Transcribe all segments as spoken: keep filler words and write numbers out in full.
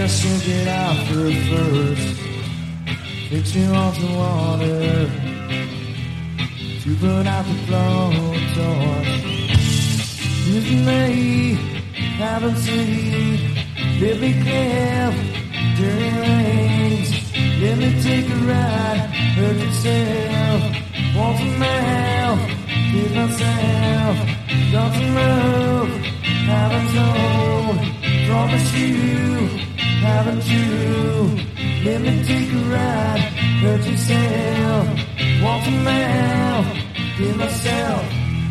Just shook it out for first. Fix you on some water to put out the blowtorch. With me, haven't seen. Let me clear dirty rains. Let me take a ride. Hurt yourself. Want some help? Give myself. Got to move. Haven't told. Promise you. Haven't you? Let me take a ride. Hurt yourself. Want some help? Give myself.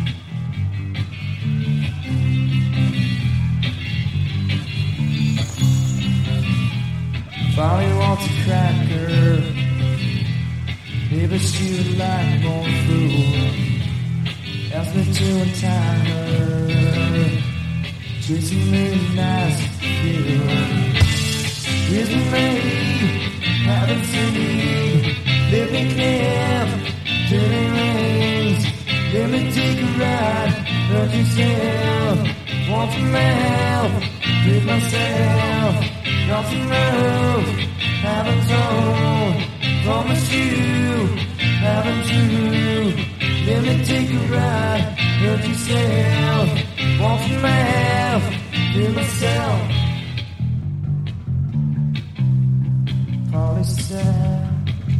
Folly wants a cracker. Baby, she would like more food. Ask me to untie her. Chasing me nice feel. Here's me, haven't seen. Let me clear dirty rings. Let me take a ride. Hurt yourself. Want some help? Give myself. Got some move, haven't told. Promise you, haven't you? Let me take a ride, hurt yourself. Want some help, give myself. Polly said,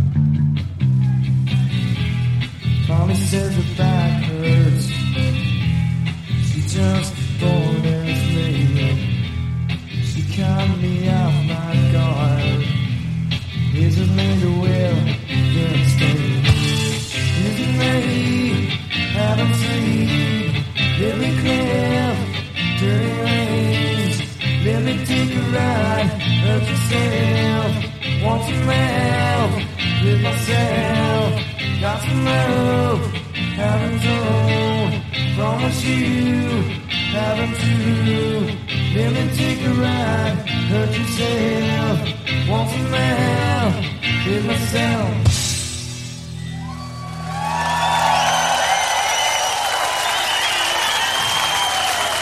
Polly says her back hurts. She just bothers me. She caught me off my guard. Isn't me the will, good stay. Isn't me, haven't seen. Let me clear dirty rains. Let me take a ride. Hurt yourself. Want some help? With myself. Got some move. Haven't told. Promise you. Haven't you? Let me take a ride. Hurt yourself. Want some help? Give myself.